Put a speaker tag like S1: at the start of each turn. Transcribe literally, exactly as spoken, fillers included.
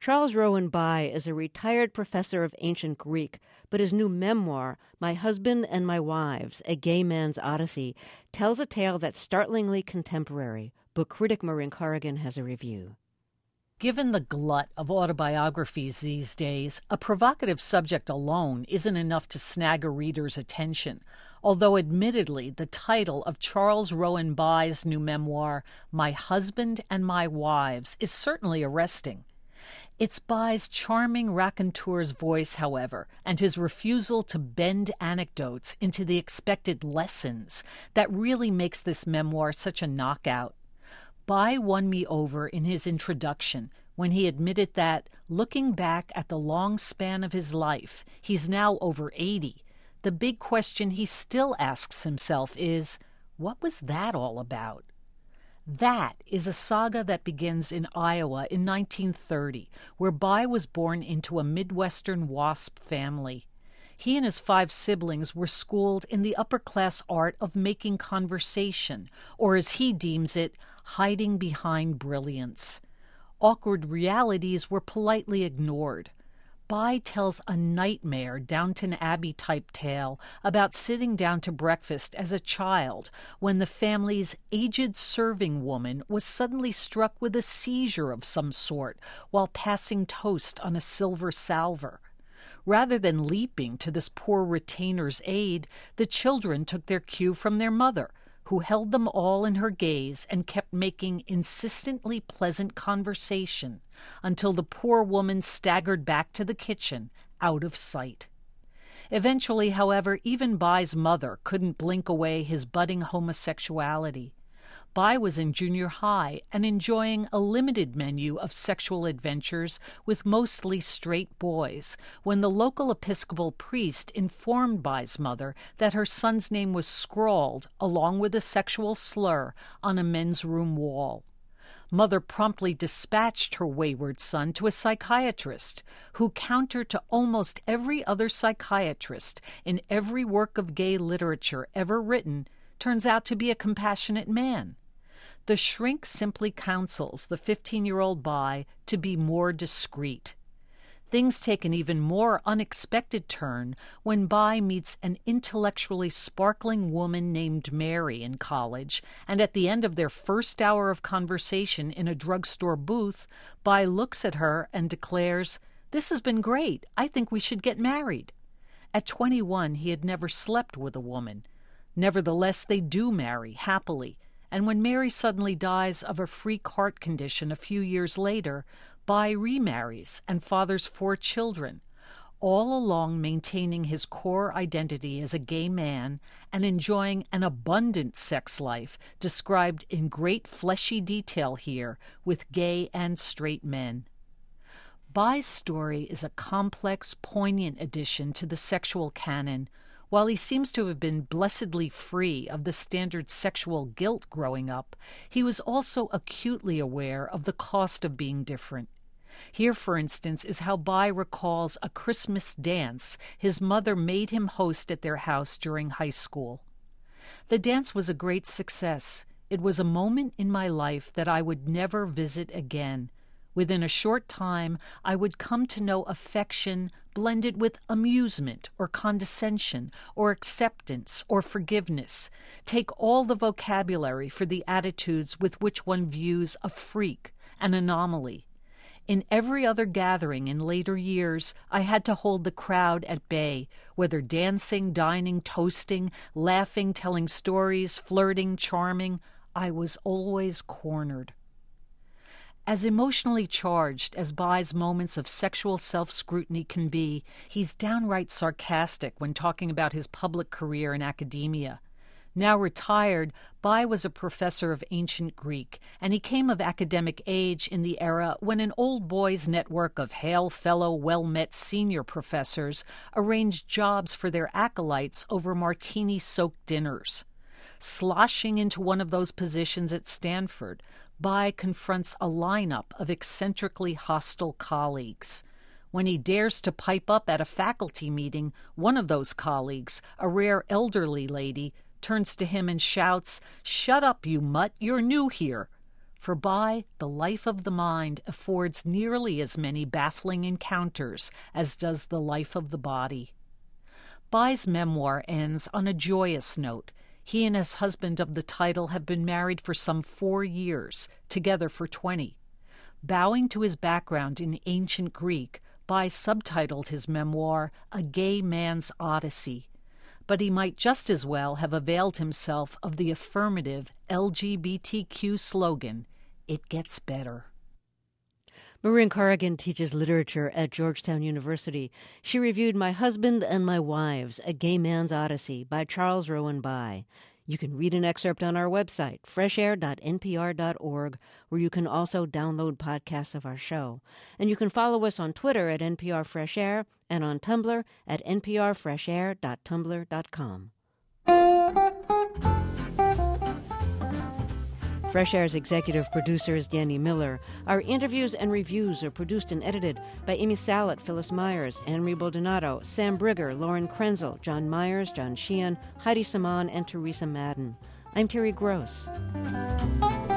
S1: Charles Rowan Bai is a retired professor of ancient Greek, but his new memoir, My Husband and My Wives, A Gay Man's Odyssey, tells a tale that's startlingly contemporary. Book critic Maureen Corrigan has a review.
S2: Given the glut of autobiographies these days, a provocative subject alone isn't enough to snag a reader's attention, although admittedly the title of Charles Rowan Bai's new memoir, My Husband and My Wives, is certainly arresting. It's Bai's charming raconteur's voice, however, and his refusal to bend anecdotes into the expected lessons that really makes this memoir such a knockout. Bai won me over in his introduction when he admitted that, looking back at the long span of his life, he's now over eighty, the big question he still asks himself is, what was that all about? That is a saga that begins in Iowa in nineteen thirty, where Bai was born into a Midwestern WASP family. He and his five siblings were schooled in the upper-class art of making conversation, or as he deems it, hiding behind brilliance. Awkward realities were politely ignored. Bai tells a nightmare Downton Abbey-type tale about sitting down to breakfast as a child when the family's aged serving woman was suddenly struck with a seizure of some sort while passing toast on a silver salver. Rather than leaping to this poor retainer's aid, the children took their cue from their mother, who held them all in her gaze and kept making insistently pleasant conversation until the poor woman staggered back to the kitchen, out of sight. Eventually, however, even Bai's mother couldn't blink away his budding homosexuality. Bai was in junior high and enjoying a limited menu of sexual adventures with mostly straight boys when the local Episcopal priest informed Bai's mother that her son's name was scrawled, along with a sexual slur, on a men's room wall. Mother promptly dispatched her wayward son to a psychiatrist who, counter to almost every other psychiatrist in every work of gay literature ever written, turns out to be a compassionate man. The shrink simply counsels the fifteen-year-old Bai to be more discreet. Things take an even more unexpected turn when Bai meets an intellectually sparkling woman named Mary in college, and at the end of their first hour of conversation in a drugstore booth, Bai looks at her and declares, "This has been great. I think we should get married." At twenty-one, he had never slept with a woman. Nevertheless, they do marry, happily, and when Mary suddenly dies of a freak heart condition a few years later, Bai remarries and fathers four children, all along maintaining his core identity as a gay man and enjoying an abundant sex life described in great fleshy detail here with gay and straight men. Bai's story is a complex, poignant addition to the sexual canon. While he seems to have been blessedly free of the standard sexual guilt growing up, he was also acutely aware of the cost of being different. Here, for instance, is how Bai recalls a Christmas dance his mother made him host at their house during high school. The dance was a great success. It was a moment in my life that I would never visit again. Within a short time, I would come to know affection blended with amusement or condescension or acceptance or forgiveness. Take all the vocabulary for the attitudes with which one views a freak, an anomaly. In every other gathering in later years, I had to hold the crowd at bay, whether dancing, dining, toasting, laughing, telling stories, flirting, charming. I was always cornered. As emotionally charged as Bai's moments of sexual self-scrutiny can be, he's downright sarcastic when talking about his public career in academia. Now retired, Bai was a professor of ancient Greek, and he came of academic age in the era when an old boys' network of hail fellow well-met senior professors arranged jobs for their acolytes over martini-soaked dinners. Sloshing into one of those positions at Stanford, Bai confronts a lineup of eccentrically hostile colleagues. When he dares to pipe up at a faculty meeting, one of those colleagues, a rare elderly lady, turns to him and shouts, "Shut up, you mutt, you're new here." For Bai, the life of the mind affords nearly as many baffling encounters as does the life of the body. Bai's memoir ends on a joyous note. He and his husband of the title have been married for some four years, together for twenty. Bowing to his background in ancient Greek, Bai subtitled his memoir, A Gay Man's Odyssey. But he might just as well have availed himself of the affirmative L G B T Q slogan, It Gets Better.
S1: Maureen Corrigan teaches literature at Georgetown University. She reviewed My Husband and My Wives, A Gay Man's Odyssey by Charles Rowan Bai. You can read an excerpt on our website, fresh air dot n p r dot org, where you can also download podcasts of our show. And you can follow us on Twitter at N P R Fresh Air and on Tumblr at n p r fresh air dot tumblr dot com. Fresh Air's executive producer is Danny Miller. Our interviews and reviews are produced and edited by Amy Salet, Phyllis Myers, Anne-Marie Baldonado, Sam Brigger, Lauren Krenzel, John Myers, John Sheehan, Heidi Saman, and Teresa Madden. I'm Terry Gross.